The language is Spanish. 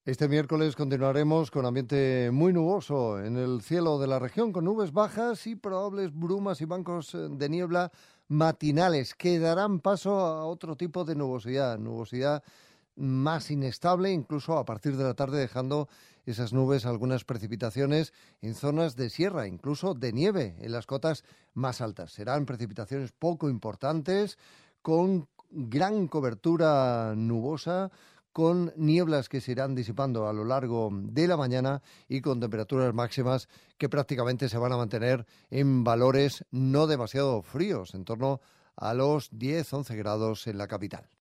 Este miércoles continuaremos con ambiente muy nuboso en el cielo de la región, con nubes bajas y probables brumas y bancos de niebla matinales que darán paso a otro tipo de nubosidad más inestable, incluso a partir de la tarde, dejando esas nubes algunas precipitaciones en zonas de sierra, incluso de nieve en las cotas más altas. Serán precipitaciones poco importantes, con gran cobertura nubosa, con nieblas que se irán disipando a lo largo de la mañana y con temperaturas máximas que prácticamente se van a mantener en valores no demasiado fríos, en torno a los 10-11 grados en la capital.